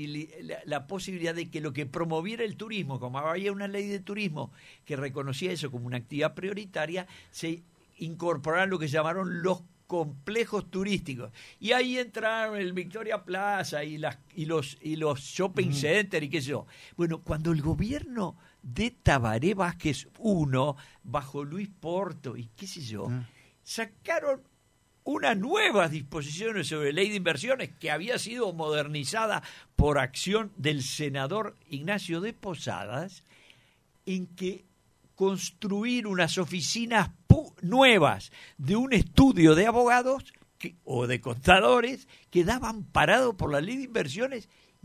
posibilidad de que lo que promoviera el turismo, como había una ley de turismo que reconocía eso como una actividad prioritaria, se incorporaron lo que se llamaron los complejos turísticos, y ahí entraron el Victoria Plaza y los shopping centers y qué sé yo. Bueno, cuando el gobierno de Tabaré Vázquez I, bajo Luis Porto y qué sé yo, sacaron unas nuevas disposiciones sobre ley de inversiones que había sido modernizada por acción del senador Ignacio de Posadas, en que construir unas oficinas nuevas de un estudio de abogados o de contadores quedaban parados por la ley de inversiones,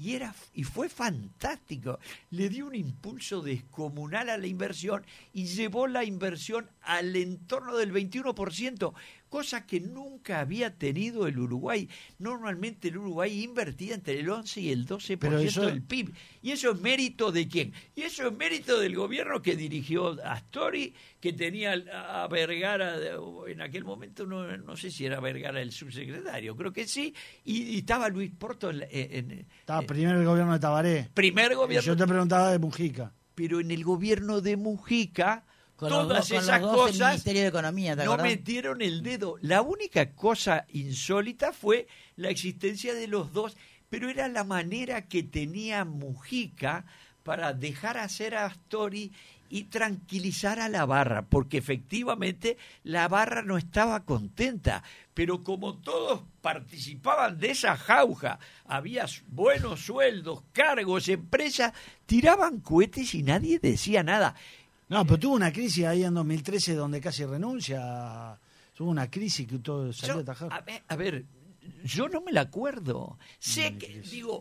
y fue fantástico. Le dio un impulso descomunal a la inversión y llevó la inversión al entorno del 21%, cosa que nunca había tenido el Uruguay. Normalmente el Uruguay invertía entre el 11 y el 12% del PIB. ¿Y eso es mérito de quién? Y eso es mérito del gobierno que dirigió Astori, que tenía a Vergara, en aquel momento no sé si era Vergara el subsecretario, creo que sí, y estaba Luis Porto estaba primero el gobierno de Tabaré. Primer gobierno. Y yo te preguntaba de Mujica. Pero en el gobierno de Mujica, con todas esas los dos cosas del Ministerio de Economía, ¿te no acordás? metieron el dedo. La única cosa insólita fue la existencia de los dos, pero era la manera que tenía Mujica para dejar hacer a Astori y tranquilizar a la barra, porque efectivamente la barra no estaba contenta, pero como todos participaban de esa jauja, había buenos sueldos, cargos, empresas, tiraban cohetes y nadie decía nada. No, pero tuvo una crisis ahí en 2013 donde casi renuncia. Tuvo una crisis que todo salió a atajar. A ver, yo no me la acuerdo. Sé que,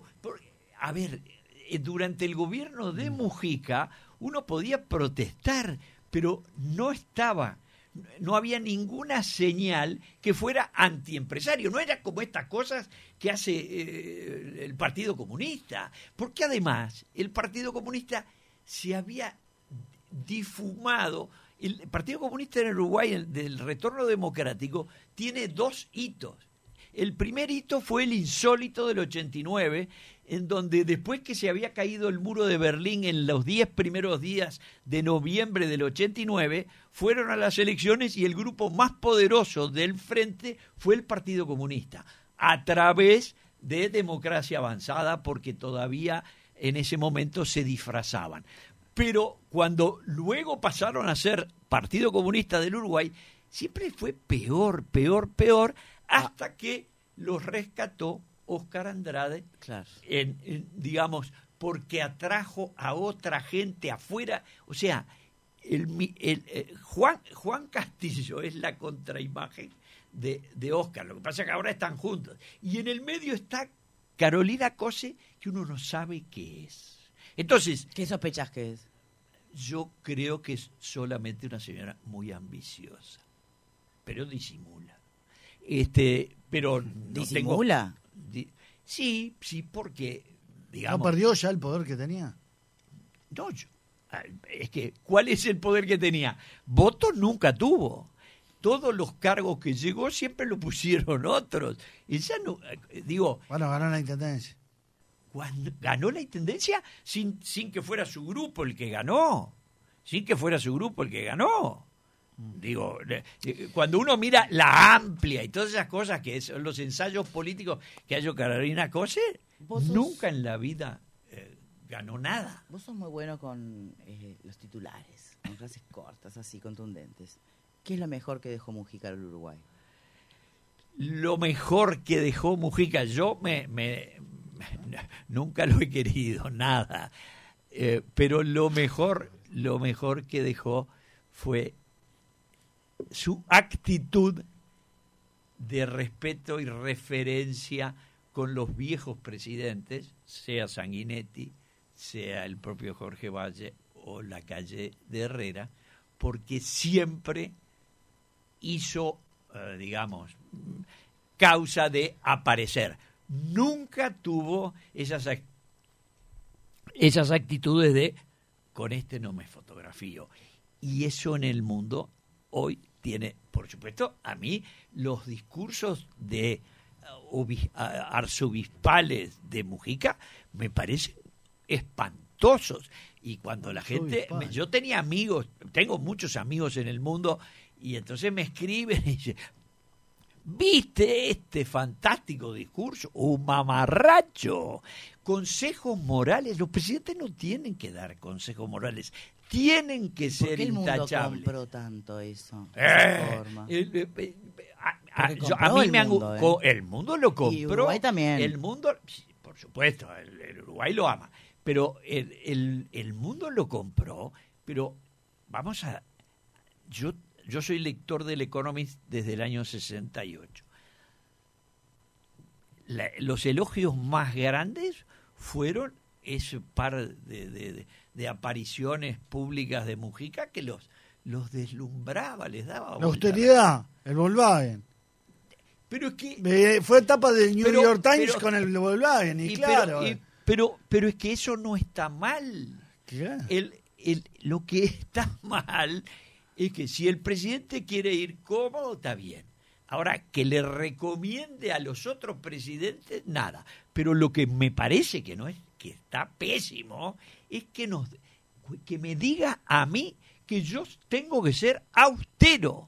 durante el gobierno de Mujica uno podía protestar, pero no estaba no había ninguna señal que fuera antiempresario. No era como estas cosas que hace el Partido Comunista. Porque además el Partido Comunista se había difumado. El Partido Comunista en Uruguay, del retorno democrático, tiene 2 hitos. El primer hito fue el insólito del 89, en donde después que se había caído el muro de Berlín en los 10 primeros días de noviembre del 89, fueron a las elecciones y el grupo más poderoso del frente fue el Partido Comunista, a través de Democracia Avanzada, porque todavía en ese momento se disfrazaban. Pero cuando luego pasaron a ser Partido Comunista del Uruguay, siempre fue peor, hasta que los rescató Óscar Andrade, Claro. digamos, porque atrajo a otra gente afuera. O sea, Juan Castillo es la contraimagen de Óscar. Lo que pasa es que ahora están juntos. Y en el medio está Carolina Cose, que uno no sabe qué es. Entonces, ¿Qué sospechas que es? yo creo que es solamente una señora muy ambiciosa, pero disimula. Pero no ¿Disimula? Sí, porque, ¿No digamos... perdió ya el poder que tenía? No, es que, ¿cuál es el poder que tenía? Votos nunca tuvo. Todos los cargos que llegó siempre lo pusieron otros. Ella no, Bueno, ganó la intendencia. cuando ganó la intendencia sin que fuera su grupo el que ganó. Cuando uno mira la amplia y todas esas cosas que son los ensayos políticos que ha hecho Carolina Cose, nunca en la vida ganó nada. Vos sos muy bueno con los titulares, con frases cortas, así, contundentes. ¿Qué es lo mejor que dejó Mujica al Uruguay? Lo mejor que dejó Mujica, yo nunca lo he querido, nada. Pero lo mejor que dejó fue su actitud de respeto y referencia con los viejos presidentes, sea Sanguinetti, sea el propio Jorge Valle o Lacalle de Herrera, porque siempre hizo, causa de aparecer. Nunca tuvo esas actitudes de con este no me fotografío. Y eso en el mundo hoy tiene, por supuesto, a mí los discursos de arzobispales de Mujica me parecen espantosos. Y cuando la gente... Yo tenía amigos, tengo muchos amigos en el mundo, y entonces me escriben y dicen, ¿viste este fantástico discurso? ¡Un mamarracho! Consejos morales. Los presidentes no tienen que dar consejos morales. Tienen que ser intachables. ¿Por qué el mundo compró tanto eso? El mundo lo compró. Y Uruguay también. El mundo, por supuesto, el Uruguay lo ama. Pero el mundo lo compró. Pero yo soy lector del Economist desde el año 68. Los elogios más grandes fueron ese par de apariciones públicas de Mujica que los deslumbraba, les daba... La austeridad, el Volkswagen. Pero es que... fue etapa del New York Times con el Volkswagen, pero es que eso no está mal. ¿Qué? Lo que está mal es que si el presidente quiere ir cómodo, está bien. Ahora, que le recomiende a los otros presidentes, nada. Pero lo que me parece que no es, que está pésimo, es que me diga a mí que yo tengo que ser austero.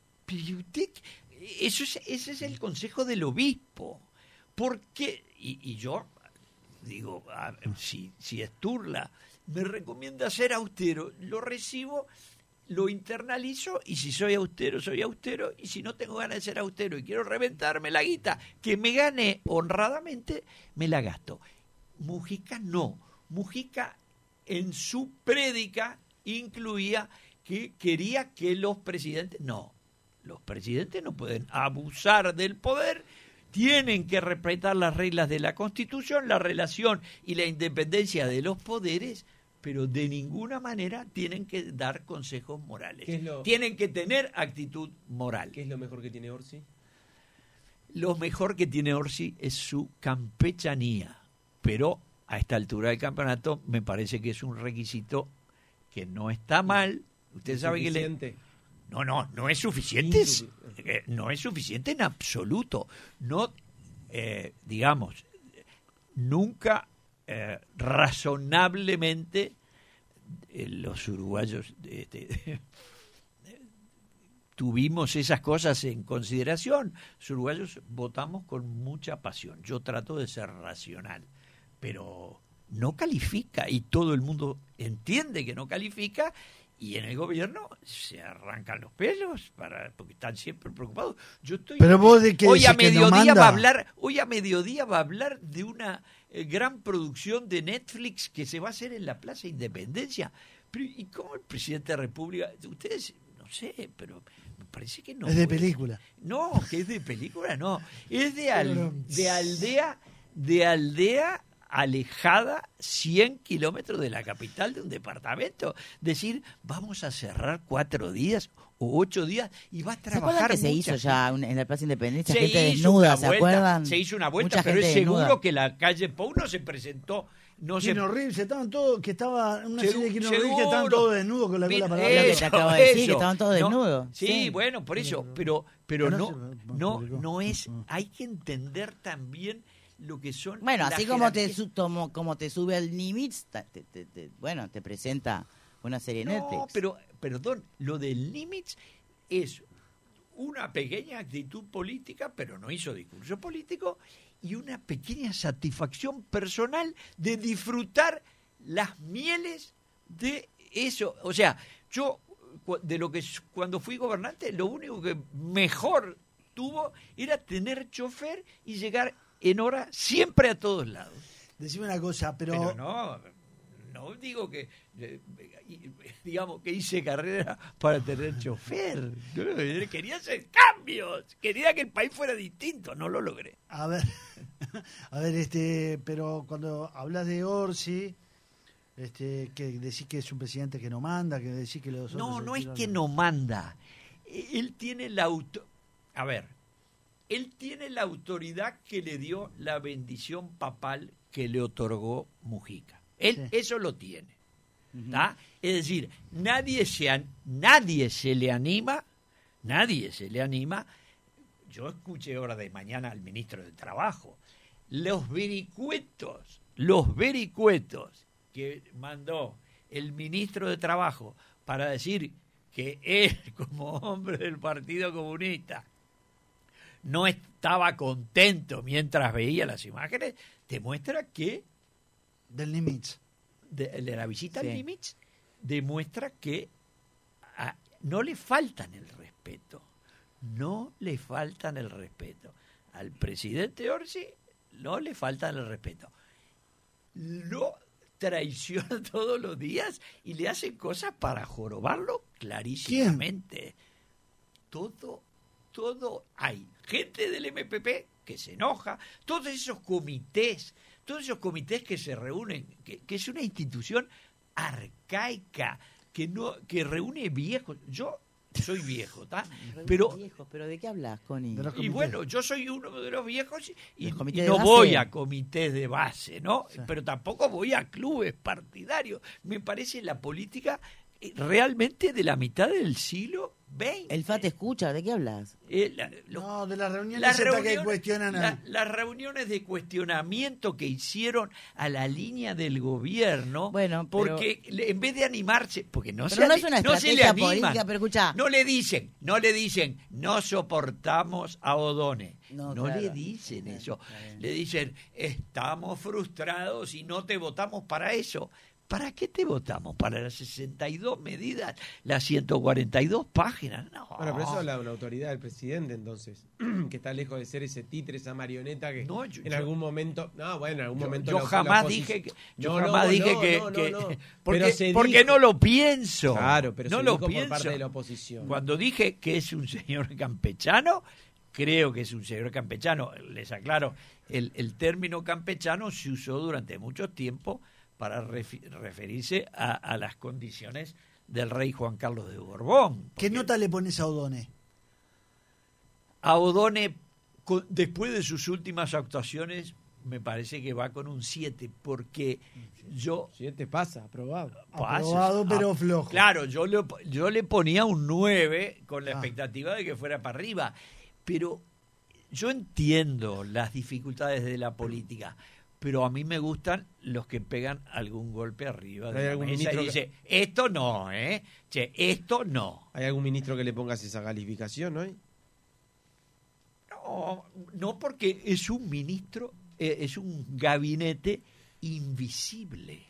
Ese es el consejo del obispo. Porque, y yo digo, si Sturla me recomienda ser austero, lo recibo, lo internalizo, y si soy austero, y si no tengo ganas de ser austero y quiero reventarme la guita que me gane honradamente, me la gasto. Mujica no. Mujica en su prédica incluía que quería que los presidentes no pueden abusar del poder, tienen que respetar las reglas de la Constitución, la relación y la independencia de los poderes, pero de ninguna manera tienen que dar consejos morales. Tienen que tener actitud moral. ¿Qué es lo mejor que tiene Orsi? Lo mejor que tiene Orsi es su campechanía, pero a esta altura del campeonato me parece que es un requisito que no está mal. Usted sabe que no es suficiente. No es suficiente en absoluto. No, digamos, nunca razonablemente los uruguayos tuvimos esas cosas en consideración. Los uruguayos votamos con mucha pasión. Yo trato de ser racional, pero no califica y todo el mundo entiende que no califica. Y en el gobierno se arrancan los pelos porque están siempre preocupados. Yo estoy. Pero vos de que hoy a mediodía no va a hablar de una gran producción de Netflix que se va a hacer en la Plaza Independencia. Pero, ¿y cómo el presidente de la República? Ustedes, no sé, pero me parece que no. Es de película. No, que es de película, no. Es de aldea alejada 100 kilómetros de la capital de un departamento. Decir, vamos a cerrar 4 días o 8 días y va a trabajar. ¿Se acuerdan que se hizo ya en la Plaza Independencia? Se Gente hizo desnuda, una ¿se vuelta, acuerdan? Se hizo una vuelta, Mucha pero es gente seguro desnuda. que la calle Pou no se presentó. Reeves, estaban todos, que estaba una Seguro, serie de Keanu Reeves que estaban todos desnudos con la cola para Lo que adelante. te acabo de decir, que estaban todos No, desnudos. Sí, bueno, por eso, pero Pero no es, hay que entender también lo que son. Bueno, las así como jerarquías. como te sube al Nimitz, bueno, te presenta una serie de Netflix. No, pero, perdón, lo del Nimitz es una pequeña actitud política, pero no hizo discurso político, y una pequeña satisfacción personal de disfrutar las mieles de eso. O sea, yo, cuando fui gobernante, lo único que mejor tuvo era tener chofer y llegar en hora siempre a todos lados. Decime una cosa, pero no digo que, digamos, que hice carrera para tener chofer. Quería hacer cambios, quería que el país fuera distinto, no lo logré. A ver, pero cuando hablas de Orsi, que decís que es un presidente que no manda, que decís que los otros... No es que no manda. Él tiene él tiene la autoridad que le dio la bendición papal que le otorgó Mujica. Él eso lo tiene. ¿Tá? Es decir, nadie se le anima. Yo escuché ahora de mañana al ministro de Trabajo. Los vericuetos que mandó el ministro de Trabajo para decir que él, como hombre del Partido Comunista, no estaba contento mientras veía las imágenes, demuestra que del Nimitz. De la visita al Nimitz, demuestra que no le faltan el respeto. Al presidente Orsi no le faltan el respeto. Lo traiciona todos los días y le hacen cosas para jorobarlo clarísimamente. Todo hay gente del MPP que se enoja, todos esos comités que se reúnen, que es una institución arcaica, que reúne viejos. Yo soy viejo, ¿tá? Pero ¿de qué hablas, Connie? Y bueno, yo soy uno de los viejos y no voy a comités de base, ¿no? Sí. Pero tampoco voy a clubes partidarios. Me parece la política realmente de la mitad del siglo XX. El FA te escucha, ¿de qué hablas? De las reuniones que cuestionan las reuniones de cuestionamiento que hicieron a la línea del gobierno, bueno, porque en vez de animarse, porque no pero se no es una estrategia política, pero escuchá, no le dicen, no soportamos a O'Donnell, no claro, le dicen eso, le dicen estamos frustrados y no te votamos para eso. ¿Para qué te votamos? ¿Para las 62 medidas? ¿Las 142 páginas? No. Bueno, pero eso habla de una autoridad del presidente, entonces, que está lejos de ser ese títere, esa marioneta que en algún momento... No, bueno, en algún momento... Yo jamás dije que... Porque no lo pienso. Claro, pero no se lo dijo pienso. por parte de la oposición. Cuando dije que es un señor campechano, creo que es un señor campechano. Les aclaro, el término campechano se usó durante mucho tiempo para referirse a las condiciones del rey Juan Carlos de Borbón. ¿Qué nota le pones a O'Donnell? A O'Donnell, después de sus últimas actuaciones, me parece que va con un 7, porque yo... 7 pasa, aprobado. Aprobado, pero flojo. Claro, yo le ponía un 9 con la expectativa de que fuera para arriba, pero yo entiendo las dificultades de la política, pero a mí me gustan los que pegan algún golpe arriba de la mesa y dice, esto no, che, esto no. ¿Hay algún ministro que le pongas esa calificación hoy? No, porque es un ministro, es un gabinete invisible.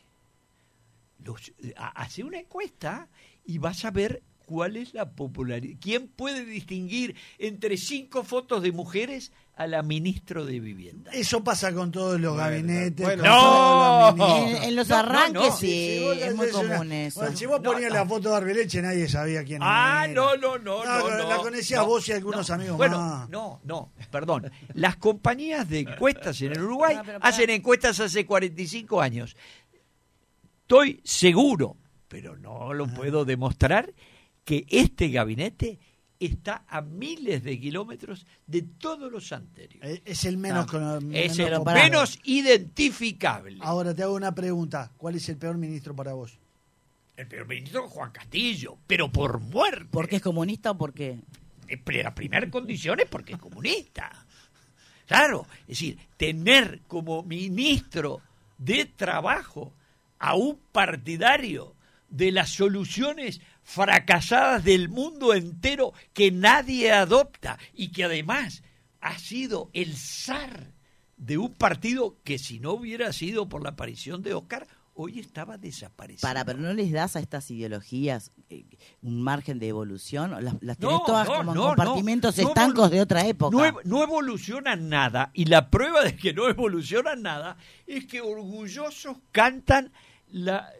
Hace una encuesta y vas a ver cuál es la popularidad. ¿Quién puede distinguir entre 5 fotos de mujeres a la ministra de Vivienda? Eso pasa con todos los gabinetes. Bueno, con todos los ministros. En los arranques sí, Si vos es muy haces común eso. Bueno, si vos ponías la foto de Arbeleche, nadie sabía quién era. No. La conocías vos y algunos amigos más. Perdón. Las compañías de encuestas en el Uruguay pero hacen encuestas hace 45 años. Estoy seguro, pero no lo puedo demostrar, que este gabinete está a miles de kilómetros de todos los anteriores. Es el menos, Es el comparado. menos identificable. Ahora te hago una pregunta. ¿Cuál es el peor ministro para vos? El peor ministro es Juan Castillo, pero por muerte. ¿Por qué es comunista o por qué? La primera condición es porque es comunista. Claro, es decir, tener como ministro de Trabajo a un partidario de las soluciones fracasadas del mundo entero que nadie adopta y que además ha sido el zar de un partido que, si no hubiera sido por la aparición de Oscar, hoy estaba desaparecido. Pero ¿no les das a estas ideologías un margen de evolución? Las tenés todas como compartimentos estancos de otra época. No evolucionan nada, y la prueba de que no evolucionan nada es que orgullosos cantan la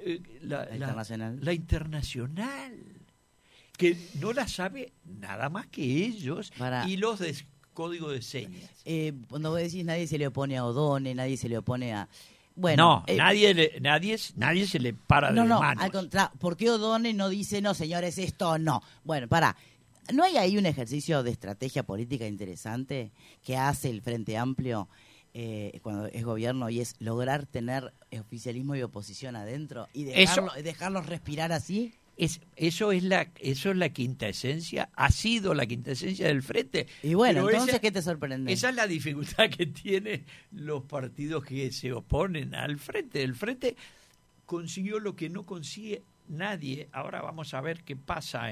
internacional, que no la sabe nada más que ellos y los de código de señas. Cuando vos decís nadie se le opone a O'Donnell, nadie se le opone a... Bueno, nadie se le para de manos. Al contrario, ¿por qué O'Donnell no dice, no, señores, esto no? Bueno, ¿no hay ahí un ejercicio de estrategia política interesante que hace el Frente Amplio cuando es gobierno, y es lograr tener oficialismo y oposición adentro y dejarlos respirar así? Eso es la quinta esencia, ha sido la quinta esencia del Frente. Y bueno, pero entonces, ¿qué te sorprende? Esa es la dificultad que tienen los partidos que se oponen al Frente. El Frente consiguió lo que no consigue nadie. Ahora vamos a ver qué pasa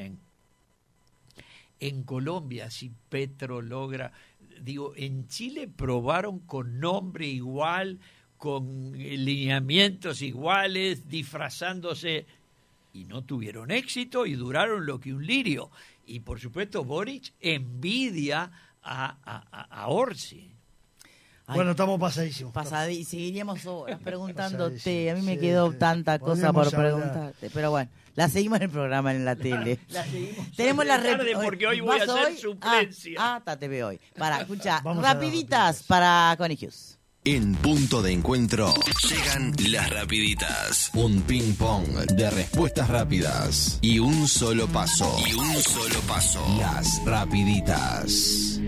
en Colombia, si Petro logra... en Chile probaron con nombre igual, con lineamientos iguales, disfrazándose, y no tuvieron éxito y duraron lo que un lirio. Y por supuesto Boric envidia a Orsi. Bueno, estamos pasadísimos. Seguiríamos horas preguntándote. A mí me quedó tanta cosa por preguntarte. Pero bueno, la seguimos en el programa en la tele. La seguimos. Tenemos la tarde porque hoy voy a hacer suplencia. Te veo hoy. Escucha, rapiditas para Connie Hughes. En Punto de Encuentro llegan las rapiditas. Un ping pong de respuestas rápidas y un solo paso. Las rapiditas.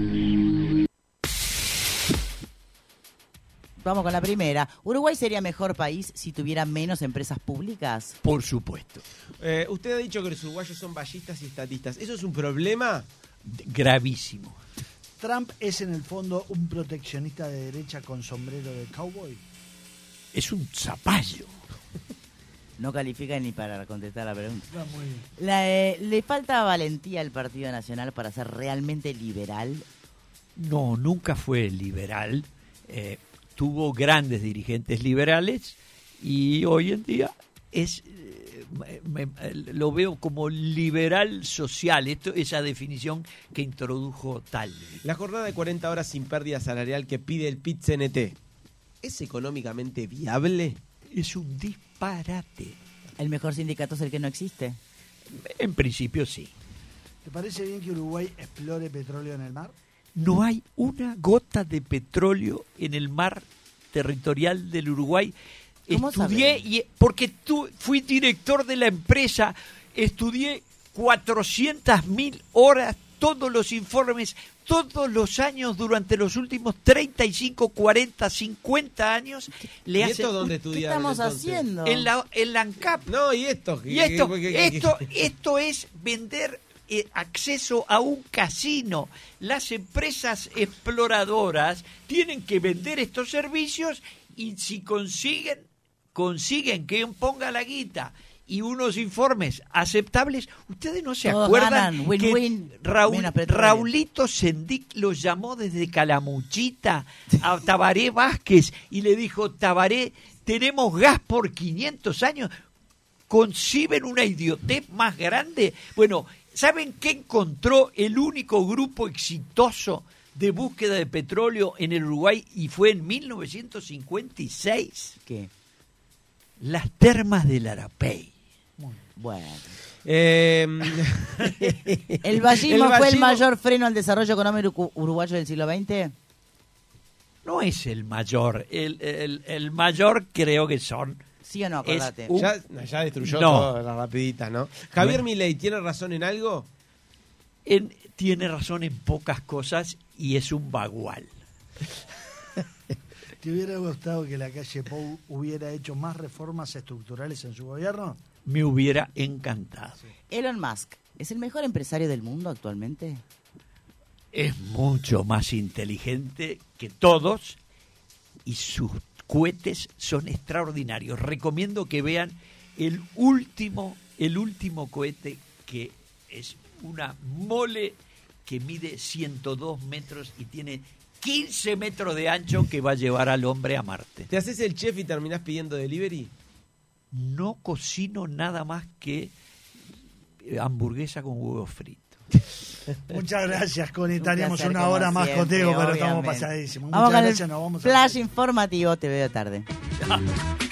Vamos con la primera. ¿Uruguay sería mejor país si tuviera menos empresas públicas? Por supuesto. Usted ha dicho que los uruguayos son vallistas y estatistas. ¿Eso es un problema? Gravísimo. ¿Trump es en el fondo un proteccionista de derecha con sombrero de cowboy? Es un zapallo. No califica ni para contestar la pregunta. Está muy bien. ¿Le falta valentía al Partido Nacional para ser realmente liberal? No, nunca fue liberal. Tuvo grandes dirigentes liberales y hoy en día lo veo como liberal social, esa definición que introdujo Talvi. La jornada de 40 horas sin pérdida salarial que pide el PIT-CNT, ¿es económicamente viable? Es un disparate. ¿El mejor sindicato es el que no existe? En principio sí. ¿Te parece bien que Uruguay explore petróleo en el mar? No hay una gota de petróleo en el mar territorial del Uruguay. ¿Cómo Estudié, porque fui director de la empresa, estudié 400.000 horas, todos los informes, todos los años, durante los últimos 35, 40, 50 años. ¿Y esto dónde estudiaron? ¿Qué estamos entonces? haciendo? En la ANCAP. No, ¿y esto? Y esto es vender acceso a un casino. Las empresas exploradoras tienen que vender estos servicios y si consiguen que ponga la guita y unos informes aceptables, ustedes no se Todos acuerdan ganan, win-win, que menos petróleo. Raulito Sendic lo llamó desde Calamuchita a Tabaré Vázquez y le dijo: Tabaré, tenemos gas por 500 años, ¿conciben una idiotez más grande? Bueno, ¿saben qué encontró el único grupo exitoso de búsqueda de petróleo en el Uruguay y fue en 1956? ¿Qué? Las termas del Arapey. Bueno. El ¿El vallismo fue el vallismo- mayor freno al desarrollo económico uruguayo del siglo XX? No es el mayor, el mayor creo que son. ¿Sí o no? Acordate. un- Ya destruyó No. todo la rapidita, ¿no? Javier Milei, ¿tiene razón en algo? Tiene razón en pocas cosas y es un bagual. ¿Te hubiera gustado que la calle Pou hubiera hecho más reformas estructurales en su gobierno? Me hubiera encantado. Elon Musk, ¿es el mejor empresario del mundo actualmente? Es mucho más inteligente que todos y sus cohetes son extraordinarios. Recomiendo que vean el último cohete, que es una mole que mide 102 metros y tiene 15 metros de ancho, que va a llevar al hombre a Marte. ¿Te haces el chef y terminás pidiendo delivery? No cocino nada más que hamburguesa con huevo frito. Muchas gracias, Connie. Un Estaríamos placer, una como hora más siempre, contigo, pero estamos obviamente. pasadísimos. Vamos Muchas con gracias, el nos vamos a... flash informativo, te veo tarde.